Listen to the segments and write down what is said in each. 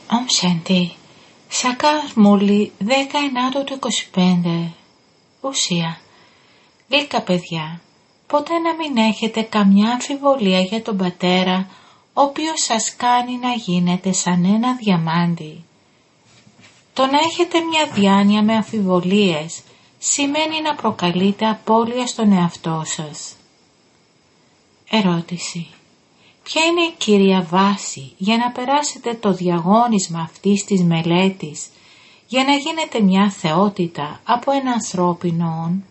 Om Shanti. Σακάς Μούλη 19 του 25. Ουσία. Γλυκά παιδιά, ποτέ να μην έχετε καμιά αμφιβολία για τον πατέρα, ο οποίος σας κάνει να γίνετε σαν ένα διαμάντι. Το να έχετε μια διάνοια με αμφιβολίες σημαίνει να προκαλείτε απώλεια στον εαυτό σας. Ερώτηση. Ποια είναι η κύρια βάση για να περάσετε το διαγώνισμα αυτής της μελέτης, για να γίνετε μια θεότητα από ένα ανθρώπινο όν?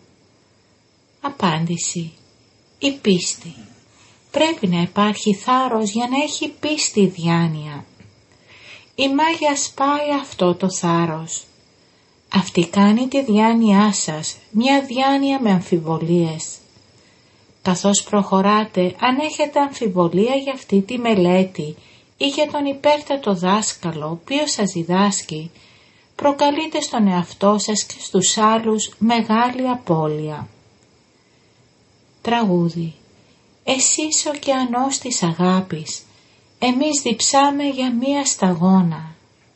Απάντηση. Η πίστη. Πρέπει να υπάρχει θάρρος για να έχει πίστη διάνοια. Η μάγια σπάει αυτό το θάρρος. Αυτή κάνει τη διάνοιά σας μια διάνοια με αμφιβολίες. Καθώς προχωράτε, αν έχετε αμφιβολία για αυτή τη μελέτη ή για τον υπέρτατο δάσκαλο ο οποίος σας διδάσκει, προκαλείτε στον εαυτό σας και στους άλλους μεγάλη απώλεια. Τραγούδι. Εσύ είσαι ο ωκεανός της αγάπης, εμείς διψάμε για μία σταγόνα.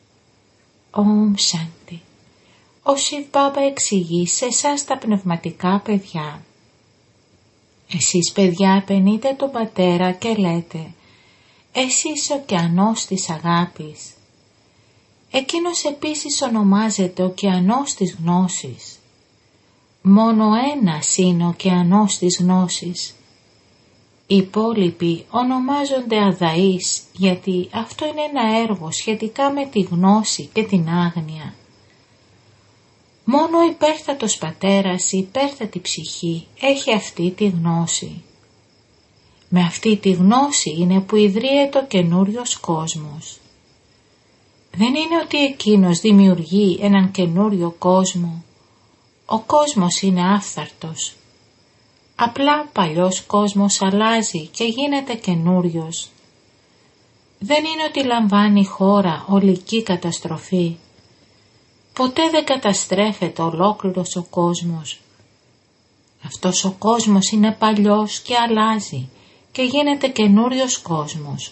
Om Shanti. Ο Σιβ Μπάμπα εξηγεί σε εσάς τα πνευματικά παιδιά. Εσείς παιδιά επενείτε τον πατέρα και λέτε, εσύ είσαι ο ωκεανός της αγάπης. Εκείνος επίσης ονομάζεται ωκεανός της γνώσης. Μόνο ένας είναι ο ωκεανός της γνώσης. Οι υπόλοιποι ονομάζονται αδαείς, γιατί αυτό είναι ένα έργο σχετικά με τη γνώση και την άγνοια. Μόνο ο υπέρτατος πατέρας, η υπέρτατη ψυχή, έχει αυτή τη γνώση. Με αυτή τη γνώση είναι που ιδρύεται ο καινούριος κόσμος. Δεν είναι ότι εκείνος δημιουργεί έναν καινούριο κόσμο. Ο κόσμος είναι άφθαρτος. Απλά ο παλιός κόσμος αλλάζει και γίνεται καινούριος. Δεν είναι ότι λαμβάνει χώρα ολική καταστροφή. Ποτέ δεν καταστρέφεται ολόκληρος ο κόσμος. Αυτός ο κόσμος είναι παλιός και αλλάζει και γίνεται καινούριος κόσμος.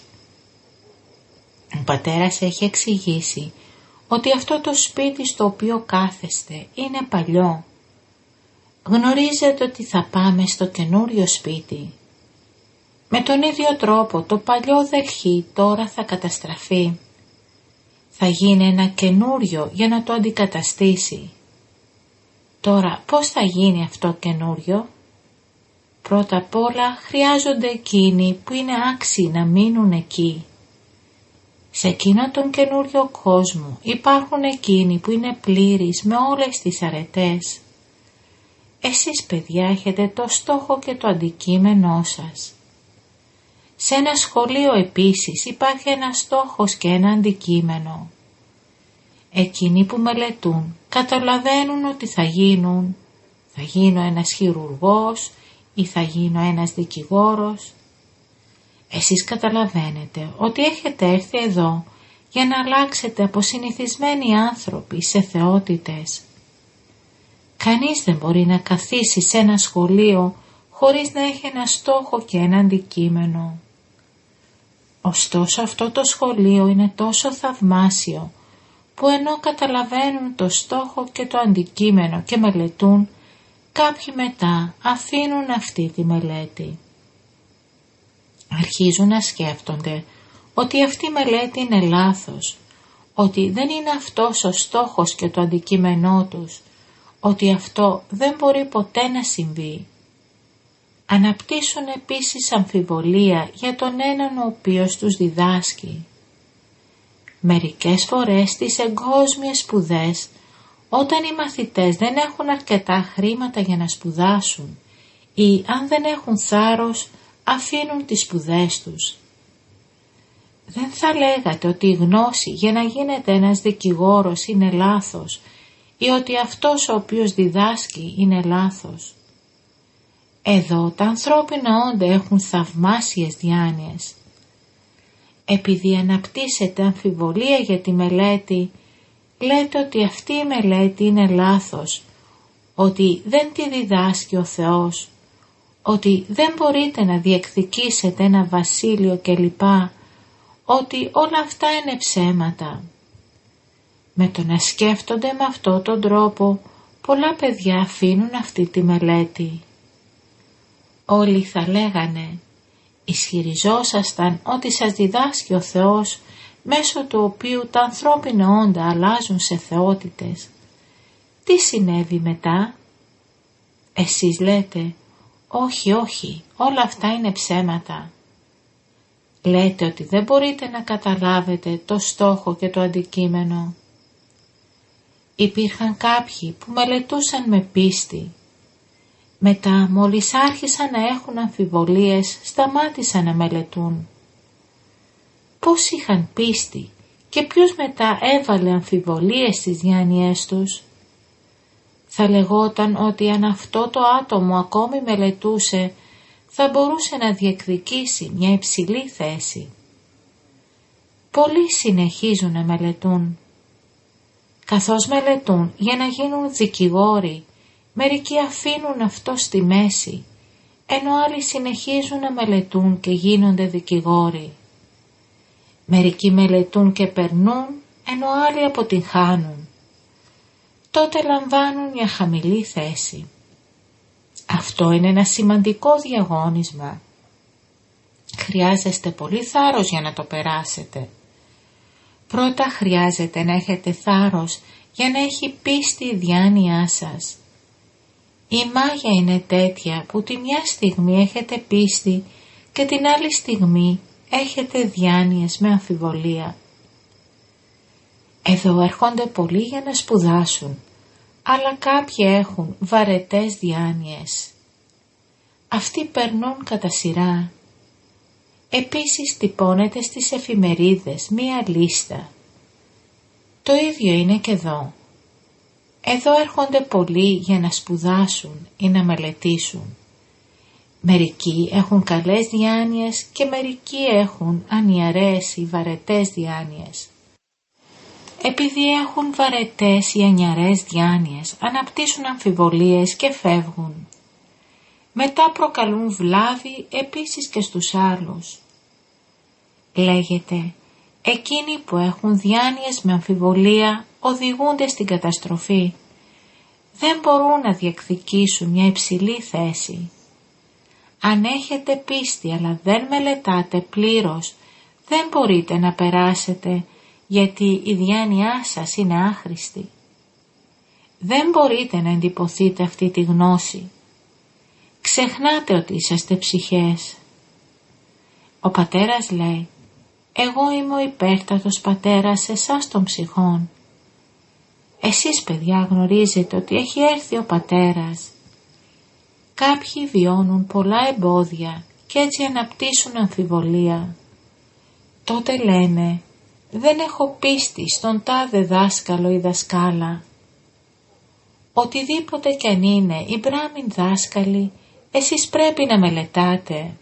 Ο πατέρας έχει εξηγήσει ότι αυτό το σπίτι στο οποίο κάθεστε είναι παλιό. Γνωρίζετε ότι θα πάμε στο καινούριο σπίτι. Με τον ίδιο τρόπο το παλιό δελχή τώρα θα καταστραφεί. Θα γίνει ένα καινούριο για να το αντικαταστήσει. Τώρα πώς θα γίνει αυτό καινούριο? Πρώτα απ' όλα χρειάζονται εκείνοι που είναι άξιοι να μείνουν εκεί. Σε εκείνο τον καινούριο κόσμο υπάρχουν εκείνοι που είναι πλήρεις με όλες τις αρετές. Εσείς παιδιά έχετε το στόχο και το αντικείμενό σας. Σε ένα σχολείο επίσης υπάρχει ένα στόχος και ένα αντικείμενο. Εκείνοι που μελετούν καταλαβαίνουν ότι θα γίνω ένας χειρουργός ή θα γίνω ένας δικηγόρος. Εσείς καταλαβαίνετε ότι έχετε έρθει εδώ για να αλλάξετε από συνηθισμένοι άνθρωποι σε θεότητες. Κανείς δεν μπορεί να καθίσει σε ένα σχολείο χωρίς να έχει ένα στόχο και ένα αντικείμενο. Ωστόσο αυτό το σχολείο είναι τόσο θαυμάσιο που ενώ καταλαβαίνουν το στόχο και το αντικείμενο και μελετούν, κάποιοι μετά αφήνουν αυτή τη μελέτη. Αρχίζουν να σκέφτονται ότι αυτή η μελέτη είναι λάθος, ότι δεν είναι αυτός ο στόχος και το αντικείμενό τους, ότι αυτό δεν μπορεί ποτέ να συμβεί. Αναπτύσσουν επίσης αμφιβολία για τον έναν ο οποίος τους διδάσκει. Μερικές φορές στις εγκόσμιες σπουδές, όταν οι μαθητές δεν έχουν αρκετά χρήματα για να σπουδάσουν ή αν δεν έχουν θάρρος, αφήνουν τις σπουδές τους. Δεν θα λέγατε ότι η γνώση για να γίνεται ένας δικηγόρος είναι λάθος ή ότι αυτός ο οποίος διδάσκει είναι λάθος. Εδώ τα ανθρώπινα όντα έχουν θαυμάσιες διάνοιες. Επειδή αναπτύσσετε αμφιβολία για τη μελέτη, λέτε ότι αυτή η μελέτη είναι λάθος, ότι δεν τη διδάσκει ο Θεός, ότι δεν μπορείτε να διεκδικήσετε ένα βασίλειο κλπ, ότι όλα αυτά είναι ψέματα. Με το να σκέφτονται με αυτόν τον τρόπο, πολλά παιδιά αφήνουν αυτή τη μελέτη. Όλοι θα λέγανε, ισχυριζόσασταν ότι σας διδάσκει ο Θεός, μέσω του οποίου τα ανθρώπινα όντα αλλάζουν σε θεότητες. Τι συνέβη μετά? Εσείς λέτε, όχι, όλα αυτά είναι ψέματα. Λέτε ότι δεν μπορείτε να καταλάβετε το στόχο και το αντικείμενο. Υπήρχαν κάποιοι που μελετούσαν με πίστη. Μετά, μόλις άρχισαν να έχουν αμφιβολίες, σταμάτησαν να μελετούν. Πώς είχαν πίστη και ποιος μετά έβαλε αμφιβολίες στις διάνοιές τους? Θα λεγόταν ότι αν αυτό το άτομο ακόμη μελετούσε, θα μπορούσε να διεκδικήσει μια υψηλή θέση. Πολλοί συνεχίζουν να μελετούν. Καθώς μελετούν για να γίνουν δικηγόροι, μερικοί αφήνουν αυτό στη μέση, ενώ άλλοι συνεχίζουν να μελετούν και γίνονται δικηγόροι. Μερικοί μελετούν και περνούν, ενώ άλλοι αποτυγχάνουν. Τότε λαμβάνουν μια χαμηλή θέση. Αυτό είναι ένα σημαντικό διαγώνισμα. Χρειάζεστε πολύ θάρρος για να το περάσετε. Πρώτα χρειάζεται να έχετε θάρρος για να έχει πίστη η διάνοιά σας. Η μάγια είναι τέτοια που τη μια στιγμή έχετε πίστη και την άλλη στιγμή έχετε διάνοιες με αμφιβολία. Εδώ έρχονται πολλοί για να σπουδάσουν, αλλά κάποιοι έχουν βαρετές διάνοιες. Αυτοί περνούν κατά σειρά. Επίσης τυπώνεται στις εφημερίδες μία λίστα. Το ίδιο είναι και εδώ. Εδώ έρχονται πολλοί για να σπουδάσουν ή να μελετήσουν. Μερικοί έχουν καλές διάνοιες και μερικοί έχουν ανιαρές ή βαρετές διάνοιες. Επειδή έχουν βαρετές ή ανιαρές διάνοιες, αναπτύσσουν αμφιβολίες και φεύγουν. Μετά προκαλούν βλάβη επίσης και στους άλλους. Λέγεται, εκείνοι που έχουν διάνοιες με αμφιβολία οδηγούνται στην καταστροφή. Δεν μπορούν να διεκδικήσουν μια υψηλή θέση. Αν έχετε πίστη αλλά δεν μελετάτε πλήρως, δεν μπορείτε να περάσετε, γιατί η διάνοιά σας είναι άχρηστη. Δεν μπορείτε να εντυπωθείτε αυτή τη γνώση. Ξεχνάτε ότι είσαστε ψυχές. Ο πατέρας λέει, εγώ είμαι ο υπέρτατος πατέρας εσάς των ψυχών. Εσείς παιδιά γνωρίζετε ότι έχει έρθει ο πατέρας. Κάποιοι βιώνουν πολλά εμπόδια και έτσι αναπτύσσουν αμφιβολία. Τότε λένε, δεν έχω πίστη στον τάδε δάσκαλο ή δασκάλα. Οτιδήποτε κι αν είναι οι μπράμιν δάσκαλοι, εσείς πρέπει να μελετάτε.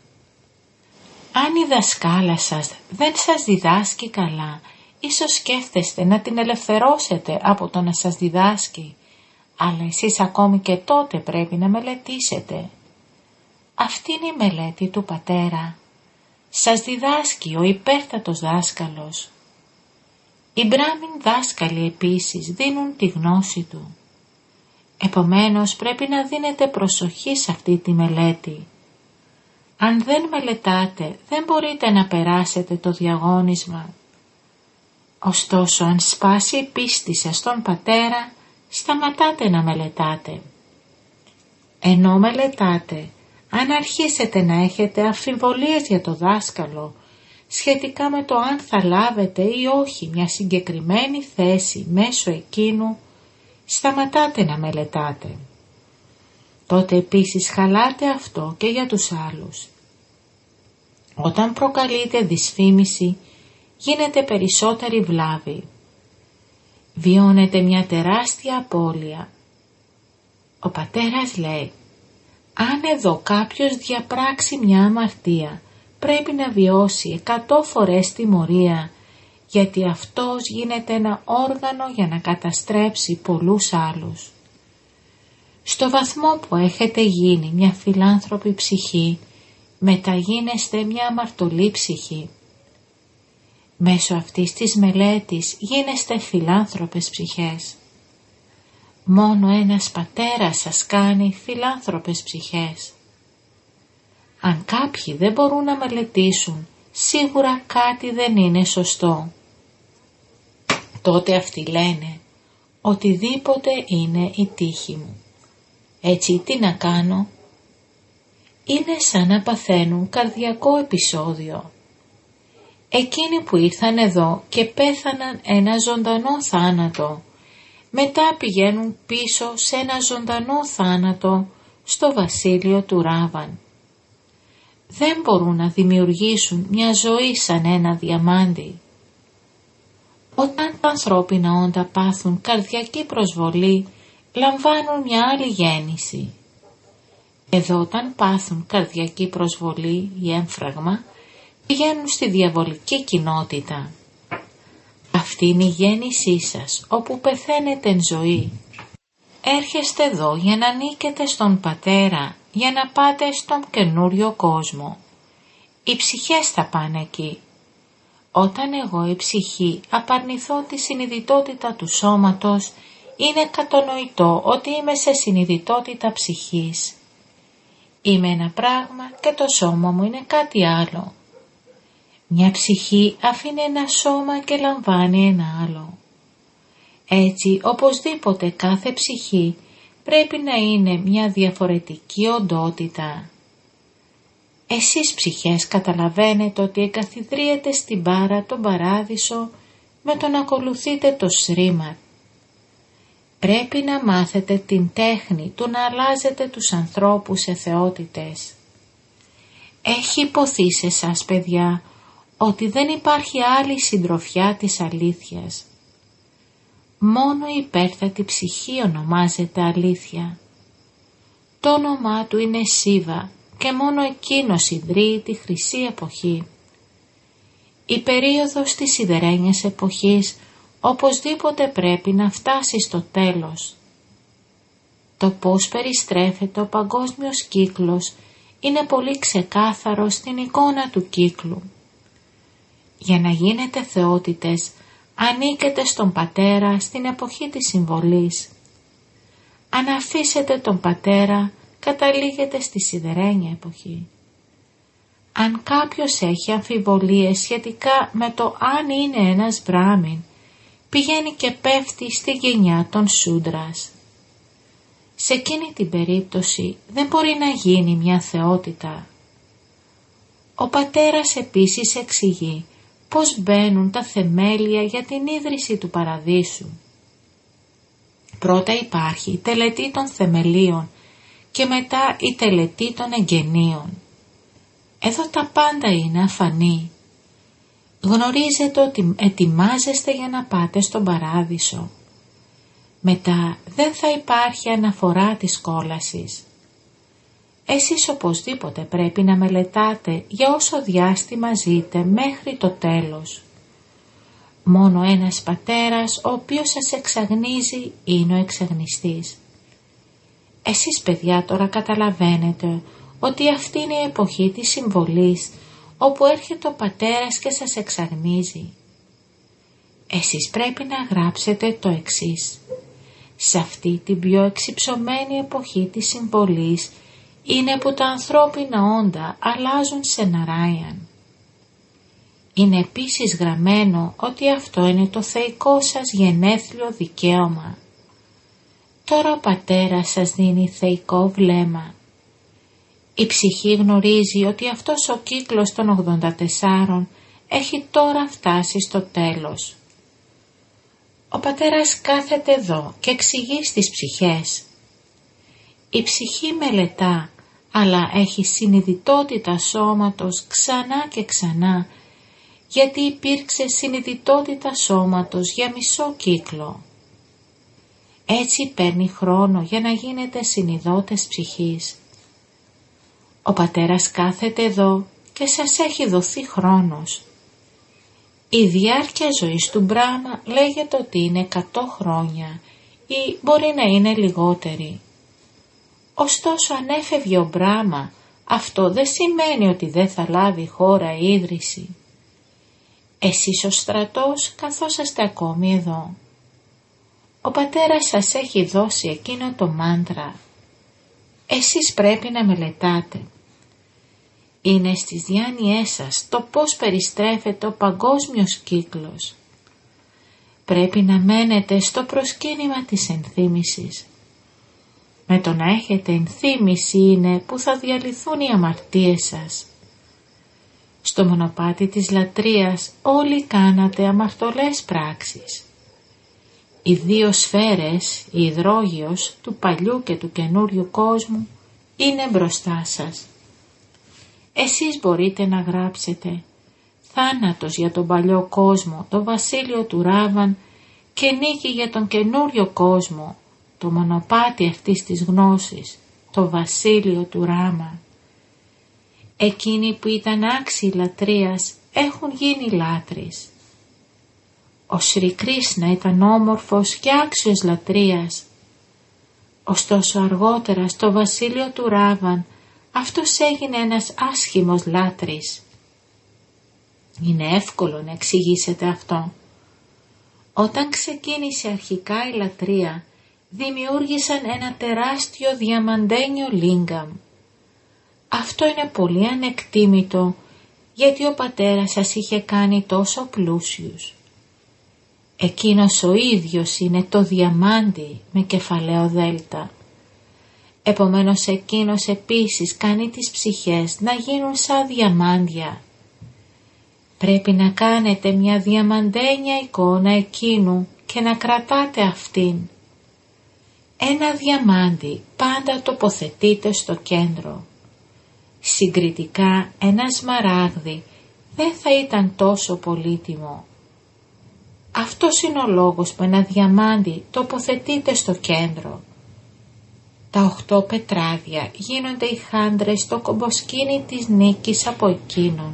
Αν η δασκάλα σας δεν σας διδάσκει καλά, ίσως σκέφτεστε να την ελευθερώσετε από το να σας διδάσκει, αλλά εσείς ακόμη και τότε πρέπει να μελετήσετε. Αυτή είναι η μελέτη του πατέρα. Σας διδάσκει ο υπέρτατος δάσκαλος. Οι μπράμιν δάσκαλοι επίσης δίνουν τη γνώση του. Επομένως πρέπει να δίνετε προσοχή σε αυτή τη μελέτη. Αν δεν μελετάτε, δεν μπορείτε να περάσετε το διαγώνισμα. Ωστόσο, αν σπάσει η πίστη σας στον πατέρα, σταματάτε να μελετάτε. Ενώ μελετάτε, αν αρχίσετε να έχετε αμφιβολίες για το δάσκαλο, σχετικά με το αν θα λάβετε ή όχι μια συγκεκριμένη θέση μέσω εκείνου, σταματάτε να μελετάτε. Τότε επίσης χαλάτε αυτό και για τους άλλους. Όταν προκαλείτε δυσφήμιση, γίνεται περισσότερη βλάβη. Βιώνετε μια τεράστια απώλεια. Ο πατέρας λέει, αν εδώ κάποιος διαπράξει μια αμαρτία, πρέπει να βιώσει 100 φορές τιμωρία, γιατί αυτός γίνεται ένα όργανο για να καταστρέψει πολλούς άλλους. Στο βαθμό που έχετε γίνει μια φιλάνθρωπη ψυχή, μεταγίνεστε μια αμαρτωλή ψυχή. Μέσω αυτής της μελέτης γίνεστε φιλάνθρωπες ψυχές. Μόνο ένας πατέρας σας κάνει φιλάνθρωπες ψυχές. Αν κάποιοι δεν μπορούν να μελετήσουν, σίγουρα κάτι δεν είναι σωστό. Τότε αυτοί λένε, οτιδήποτε είναι η τύχη μου. Έτσι τι να κάνω? Είναι σαν να παθαίνουν καρδιακό επεισόδιο. Εκείνοι που ήρθαν εδώ και πέθαναν ένα ζωντανό θάνατο, μετά πηγαίνουν πίσω σε ένα ζωντανό θάνατο στο βασίλειο του Ράβαν. Δεν μπορούν να δημιουργήσουν μια ζωή σαν ένα διαμάντι. Όταν τα ανθρώπινα όντα πάθουν καρδιακή προσβολή, λαμβάνουν μια άλλη γέννηση. Εδώ όταν πάθουν καρδιακή προσβολή ή έμφραγμα, πηγαίνουν στη διαβολική κοινότητα. Αυτή είναι η γέννησή σας, όπου πεθαίνετε εν ζωή. Έρχεστε εδώ για να νίκετε στον Πατέρα, για να πάτε στον καινούριο κόσμο. Οι ψυχές θα πάνε εκεί. Όταν εγώ η ψυχή απαρνηθώ τη συνειδητότητα του σώματος, είναι κατανοητό ότι είμαι σε συνειδητότητα ψυχής. Είμαι ένα πράγμα και το σώμα μου είναι κάτι άλλο. Μια ψυχή αφήνει ένα σώμα και λαμβάνει ένα άλλο. Έτσι, οπωσδήποτε κάθε ψυχή πρέπει να είναι μια διαφορετική οντότητα. Εσείς ψυχές καταλαβαίνετε ότι εγκαθιδρύετε στην μπάρα τον παράδεισο με το να ακολουθείτε το Σρίμαρτ. Πρέπει να μάθετε την τέχνη του να αλλάζετε τους ανθρώπους σε θεότητες. Έχει υποθεί σε εσάς παιδιά ότι δεν υπάρχει άλλη συντροφιά της αλήθειας. Μόνο η υπέρθατη ψυχή ονομάζεται αλήθεια. Το όνομά του είναι Σίβα και μόνο εκείνος ιδρύει τη χρυσή εποχή. Η περίοδος της σιδερένιας εποχής οπωσδήποτε πρέπει να φτάσει στο τέλος. Το πώς περιστρέφεται ο παγκόσμιος κύκλος είναι πολύ ξεκάθαρο στην εικόνα του κύκλου. Για να γίνετε θεότητες, ανήκετε στον Πατέρα στην εποχή της συμβολής. Αν αφήσετε τον Πατέρα, καταλήγετε στη σιδερένια εποχή. Αν κάποιος έχει αμφιβολίες σχετικά με το αν είναι ένας Μπράμιν, πηγαίνει και πέφτει στη γενιά των Σούντρας. Σε εκείνη την περίπτωση δεν μπορεί να γίνει μια θεότητα. Ο Πατέρας επίσης εξηγεί πώς μπαίνουν τα θεμέλια για την ίδρυση του Παραδείσου. Πρώτα υπάρχει η τελετή των θεμελίων και μετά η τελετή των εγγενείων. Εδώ τα πάντα είναι αφανή. Γνωρίζετε ότι ετοιμάζεστε για να πάτε στον Παράδεισο. Μετά δεν θα υπάρχει αναφορά της κόλασης. Εσείς οπωσδήποτε πρέπει να μελετάτε για όσο διάστημα ζείτε μέχρι το τέλος. Μόνο ένας Πατέρας ο οποίος σας εξαγνίζει είναι ο εξαγνιστής. Εσείς παιδιά τώρα καταλαβαίνετε ότι αυτή είναι η εποχή της συμβολής όπου έρχεται ο Πατέρας και σας εξαγνίζει. Εσείς πρέπει να γράψετε το εξής. Σε αυτή την πιο εξυψωμένη εποχή της συμβολής είναι που τα ανθρώπινα όντα αλλάζουν σε Ναράιαν. Είναι επίσης γραμμένο ότι αυτό είναι το θεϊκό σας γενέθλιο δικαίωμα. Τώρα ο Πατέρας σας δίνει θεϊκό βλέμμα. Η ψυχή γνωρίζει ότι αυτός ο κύκλος των 84 έχει τώρα φτάσει στο τέλος. Ο Πατέρας κάθεται εδώ και εξηγεί στις ψυχές. Η ψυχή μελετά, αλλά έχει συνειδητότητα σώματος ξανά και ξανά, γιατί υπήρξε συνειδητότητα σώματος για μισό κύκλο. Έτσι παίρνει χρόνο για να γίνετε συνειδότες ψυχής. Ο Πατέρας κάθεται εδώ και σας έχει δοθεί χρόνος. Η διάρκεια ζωής του Μπράμα λέγεται ότι είναι 100 χρόνια ή μπορεί να είναι λιγότερη. Ωστόσο αν έφευγε ο Μπράμα, αυτό δεν σημαίνει ότι δεν θα λάβει χώρα η ίδρυση. Εσείς ο στρατός καθόσαστε ακόμη εδώ. Ο πατέρας σας έχει δώσει εκείνο το μάντρα. Εσείς πρέπει να μελετάτε. Είναι στις διάνοιές σας το πώς περιστρέφεται ο παγκόσμιος κύκλος. Πρέπει να μένετε στο προσκύνημα της ενθύμησης. Με το να έχετε ενθύμηση είναι που θα διαλυθούν οι αμαρτίες σας. Στο μονοπάτι της λατρείας όλοι κάνατε αμαρτωλές πράξεις. Οι δύο σφαίρες, η υδρόγειος του παλιού και του καινούριου κόσμου, είναι μπροστά σας. Εσείς μπορείτε να γράψετε «Θάνατος για τον παλιό κόσμο, το βασίλειο του Ράβαν και νίκη για τον καινούριο κόσμο, το μονοπάτι αυτής της γνώσης, το βασίλειο του Ράμα». Εκείνοι που ήταν άξιοι λατρείας έχουν γίνει λάτρεις. Ο Σρι Κρίσνα ήταν όμορφος και άξιος λατρείας. Ωστόσο αργότερα στο βασίλειο του Ράβαν αυτός έγινε ένας άσχημος λάτρης. Είναι εύκολο να εξηγήσετε αυτό. Όταν ξεκίνησε αρχικά η λατρεία, δημιούργησαν ένα τεράστιο διαμαντένιο λίγκαμ. Αυτό είναι πολύ ανεκτήμητο, γιατί ο πατέρας σας είχε κάνει τόσο πλούσιους. Εκείνος ο ίδιος είναι το διαμάντι με κεφαλαίο δέλτα. Επομένως εκείνος επίσης κάνει τις ψυχές να γίνουν σαν διαμάντια. Πρέπει να κάνετε μια διαμαντένια εικόνα εκείνου και να κρατάτε αυτήν. Ένα διαμάντι πάντα τοποθετείται στο κέντρο. Συγκριτικά ένα σμαράγδι δεν θα ήταν τόσο πολύτιμο. Αυτός είναι ο λόγος που ένα διαμάντι τοποθετείται στο κέντρο. Τα 8 πετράδια γίνονται οι χάντρες στο κομποσκήνι της νίκης από εκείνον.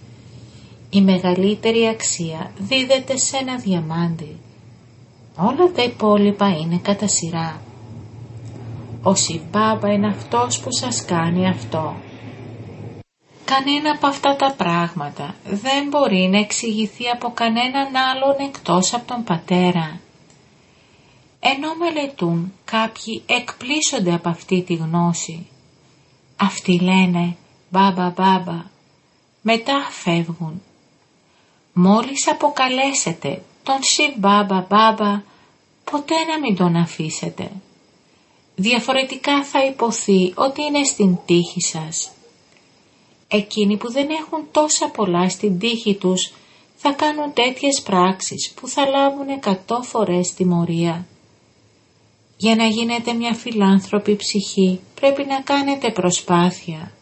Η μεγαλύτερη αξία δίδεται σε ένα διαμάντι. Όλα τα υπόλοιπα είναι κατά σειρά. Ο Σιβ Μπάμπα είναι αυτός που σας κάνει αυτό. Κανένα από αυτά τα πράγματα δεν μπορεί να εξηγηθεί από κανέναν άλλον εκτός από τον πατέρα. Ενώ μελετούν, κάποιοι εκπλήσονται από αυτή τη γνώση. Αυτοί λένε «Μπάμπα, μπάμπα», μετά φεύγουν. Μόλις αποκαλέσετε τον Σιβ Μπάμπα, μπάμπα, ποτέ να μην τον αφήσετε. Διαφορετικά θα υποθεί ότι είναι στην τύχη σας. Εκείνοι που δεν έχουν τόσα πολλά στην τύχη τους θα κάνουν τέτοιες πράξεις που θα λάβουν 100 φορές τιμωρία. Για να γίνετε μια φιλάνθρωπη ψυχή πρέπει να κάνετε προσπάθεια.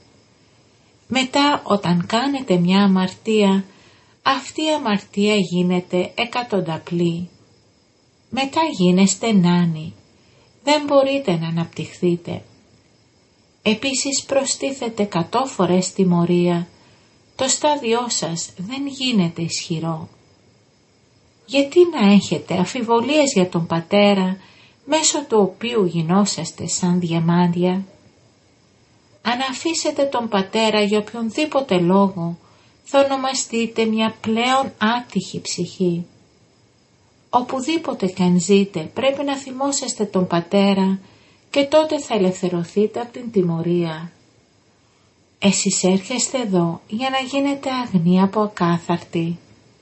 Μετά όταν κάνετε μια αμαρτία, αυτή η αμαρτία γίνεται εκατονταπλή. Μετά γίνεστε νάνοι. Δεν μπορείτε να αναπτυχθείτε. Επίσης προστίθεται 100 φορές τιμωρία. Το στάδιό σας δεν γίνεται ισχυρό. Γιατί να έχετε αμφιβολίες για τον πατέρα, μέσω του οποίου γινόσαστε σαν διαμάντια? Αν αφήσετε τον πατέρα για οποιονδήποτε λόγο, θα ονομαστείτε μια πλέον άτυχη ψυχή. Οπουδήποτε κι αν ζείτε πρέπει να θυμόσαστε τον πατέρα και τότε θα ελευθερωθείτε από την τιμωρία. Εσείς έρχεστε εδώ για να γίνετε αγνοί από ακάθαρτοι.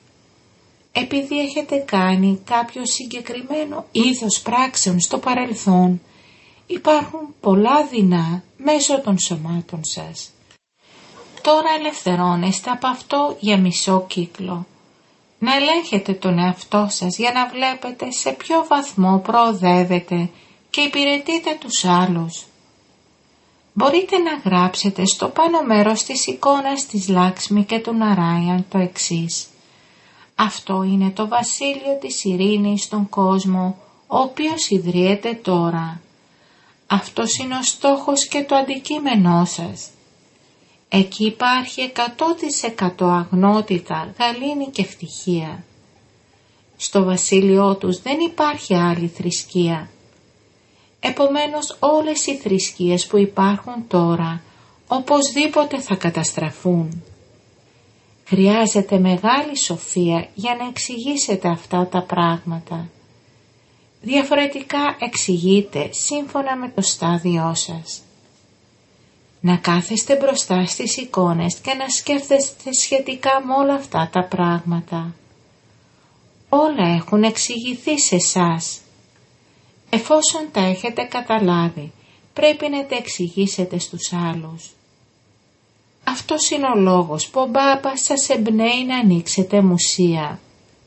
Επειδή έχετε κάνει κάποιο συγκεκριμένο είδος πράξεων στο παρελθόν, υπάρχουν πολλά δεινά μέσω των σωμάτων σας. Τώρα ελευθερώνεστε από αυτό για μισό κύκλο. Να ελέγχετε τον εαυτό σας για να βλέπετε σε ποιο βαθμό προοδεύετε και υπηρετείτε τους άλλους. Μπορείτε να γράψετε στο πάνω μέρος της εικόνας της Λάξμη και του Ναράιαν το εξής. Αυτό είναι το βασίλειο της ειρήνης στον κόσμο, ο οποίος ιδρύεται τώρα. Αυτός είναι ο στόχος και το αντικείμενό σας. Εκεί υπάρχει 100% αγνότητα, γαλήνη και ευτυχία. Στο βασίλειό τους δεν υπάρχει άλλη θρησκεία. Επομένως όλες οι θρησκείες που υπάρχουν τώρα οπωσδήποτε θα καταστραφούν. Χρειάζεται μεγάλη σοφία για να εξηγήσετε αυτά τα πράγματα. Διαφορετικά εξηγείτε σύμφωνα με το στάδιό σας. Να κάθεστε μπροστά στις εικόνες και να σκέφτεστε σχετικά με όλα αυτά τα πράγματα. Όλα έχουν εξηγηθεί σε εσάς. Εφόσον τα έχετε καταλάβει, πρέπει να τα εξηγήσετε στους άλλους. Αυτός είναι ο λόγος που ο Μπάμπας σας εμπνέει να ανοίξετε μουσεία.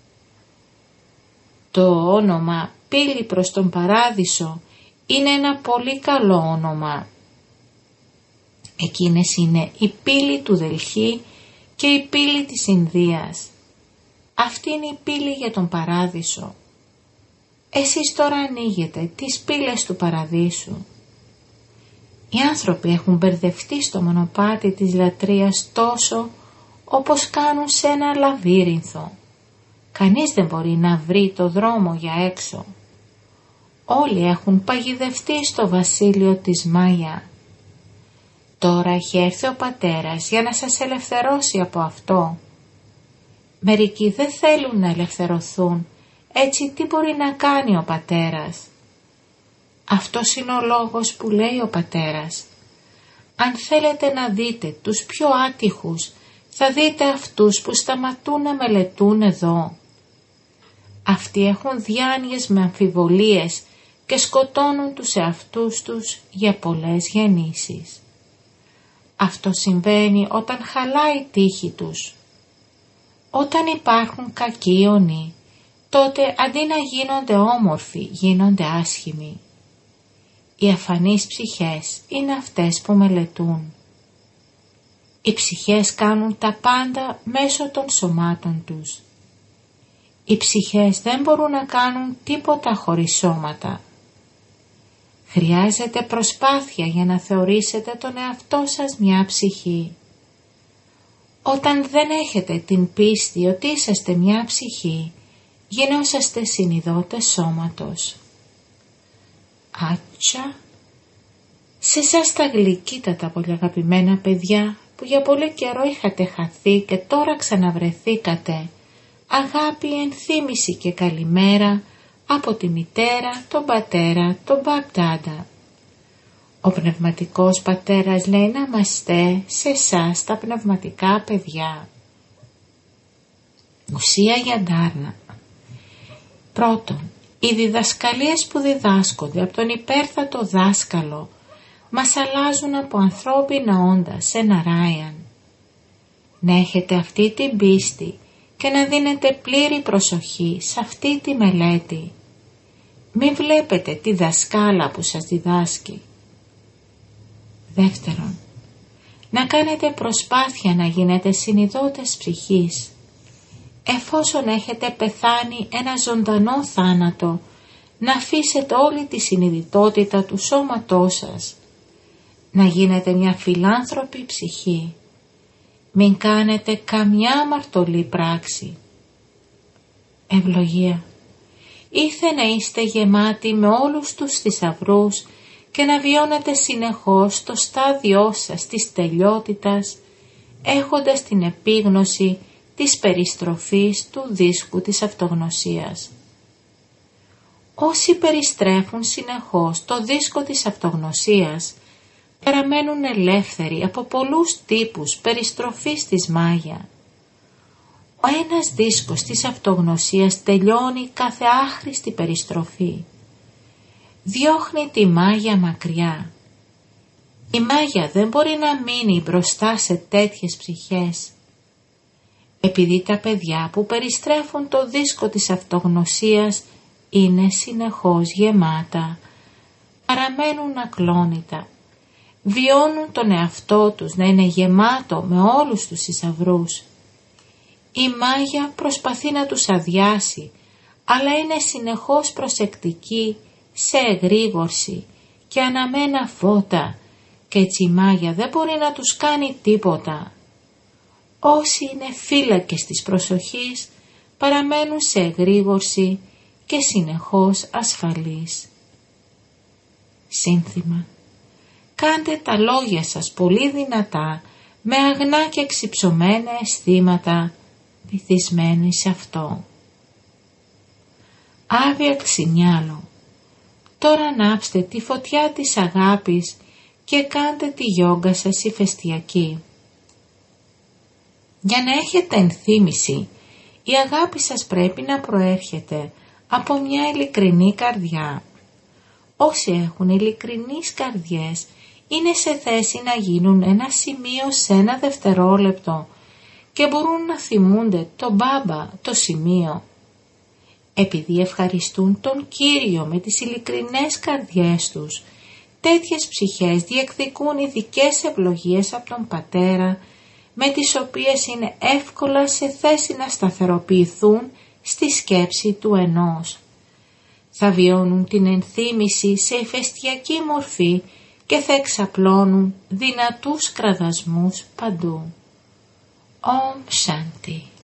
Το όνομα «Πύλη προς τον Παράδεισο» είναι ένα πολύ καλό όνομα. Εκείνες είναι η πύλη του Δελχή και η πύλη της Ινδίας. Αυτή είναι η πύλη για τον Παράδεισο. Εσείς τώρα ανοίγετε τις πύλες του Παραδείσου. Οι άνθρωποι έχουν μπερδευτεί στο μονοπάτι της λατρείας τόσο όπως κάνουν σε ένα λαβύρινθο. Κανείς δεν μπορεί να βρει το δρόμο για έξω. Όλοι έχουν παγιδευτεί στο βασίλειο της Μάγια. Τώρα έχει έρθει ο Πατέρας για να σας ελευθερώσει από αυτό. Μερικοί δεν θέλουν να ελευθερωθούν, έτσι τι μπορεί να κάνει ο Πατέρας? Αυτός είναι ο λόγος που λέει ο Πατέρας. Αν θέλετε να δείτε τους πιο άτυχους, θα δείτε αυτούς που σταματούν να μελετούν εδώ. Αυτοί έχουν διάνοιες με αμφιβολίες και σκοτώνουν τους εαυτούς τους για πολλές γεννήσεις. Αυτό συμβαίνει όταν χαλάει η τύχη τους. Όταν υπάρχουν κακοί ιονοί, τότε αντί να γίνονται όμορφοι, γίνονται άσχημοι. Οι αφανείς ψυχές είναι αυτές που μελετούν. Οι ψυχές κάνουν τα πάντα μέσω των σωμάτων τους. Οι ψυχές δεν μπορούν να κάνουν τίποτα χωρίς σώματα. Χρειάζεται προσπάθεια για να θεωρήσετε τον εαυτό σας μια ψυχή. Όταν δεν έχετε την πίστη ότι είσαστε μια ψυχή, γινόσαστε συνειδώτες σώματος. Άτσα, σε εσάς τα γλυκύτατα πολύ αγαπημένα παιδιά που για πολύ καιρό είχατε χαθεί και τώρα ξαναβρεθήκατε, αγάπη, ενθύμηση και καλημέρα από τη μητέρα, τον πατέρα, τον Μπαπτάντα. Ο πνευματικός πατέρας λέει να είμαστε σε εσάς τα πνευματικά παιδιά. Ουσία για ντάρνα. Πρώτον, οι διδασκαλίες που διδάσκονται από τον υπέρθατο δάσκαλο μας αλλάζουν από ανθρώπινα όντα σε ναράιαν. Να έχετε αυτή την πίστη και να δίνετε πλήρη προσοχή σε αυτή τη μελέτη. Μην βλέπετε τη δασκάλα που σας διδάσκει. Δεύτερον, να κάνετε προσπάθεια να γίνετε συνειδώτες ψυχής. Εφόσον έχετε πεθάνει ένα ζωντανό θάνατο, να αφήσετε όλη τη συνειδητότητα του σώματός σας. Να γίνετε μια φιλάνθρωπη ψυχή. Μην κάνετε καμιά αμαρτωλή πράξη. Ευλογία. Ήρθε να είστε γεμάτοι με όλους τους θησαυρούς και να βιώνετε συνεχώς το στάδιό σας της τελειότητας, έχοντας την επίγνωση της περιστροφής του δίσκου της αυτογνωσίας. Όσοι περιστρέφουν συνεχώς το δίσκο της αυτογνωσίας, παραμένουν ελεύθεροι από πολλούς τύπους περιστροφής της Μάγια. Ο ένας δίσκος της αυτογνωσίας τελειώνει κάθε άχρηστη περιστροφή. Διώχνει τη Μάγια μακριά. Η Μάγια δεν μπορεί να μείνει μπροστά σε τέτοιες ψυχές. Επειδή τα παιδιά που περιστρέφουν το δίσκο της αυτογνωσίας είναι συνεχώς γεμάτα, παραμένουν ακλόνητα, βιώνουν τον εαυτό τους να είναι γεμάτο με όλους τους θησαυρούς. Η Μάγια προσπαθεί να τους αδειάσει, αλλά είναι συνεχώς προσεκτική σε εγρήγορση και αναμένα φώτα και έτσι η Μάγια δεν μπορεί να τους κάνει τίποτα. Όσοι είναι φύλακες της προσοχής παραμένουν σε εγρήγορση και συνεχώς ασφαλείς. Σύνθημα. Κάντε τα λόγια σας πολύ δυνατά με αγνά και εξυψωμένα αισθήματα, βυθισμένοι σε αυτό. Άβια Ξινιάλο, τώρα ανάψτε τη φωτιά της αγάπης και κάντε τη γιόγκα σας ηφαιστειακή. Για να έχετε ενθύμηση, η αγάπη σας πρέπει να προέρχεται από μια ειλικρινή καρδιά. Όσοι έχουν ειλικρινείς καρδιές είναι σε θέση να γίνουν ένα σημείο σε ένα δευτερόλεπτο και μπορούν να θυμούνται τον Μπάμπα το σημείο. Επειδή ευχαριστούν τον Κύριο με τις ειλικρινές καρδιές τους, τέτοιες ψυχές διεκδικούν ειδικές ευλογίες από τον Πατέρα, με τις οποίες είναι εύκολα σε θέση να σταθεροποιηθούν στη σκέψη του ενός. Θα βιώνουν την ενθύμηση σε ηφαιστειακή μορφή και θα εξαπλώνουν δυνατούς κραδασμούς παντού. Ομ Σάντι.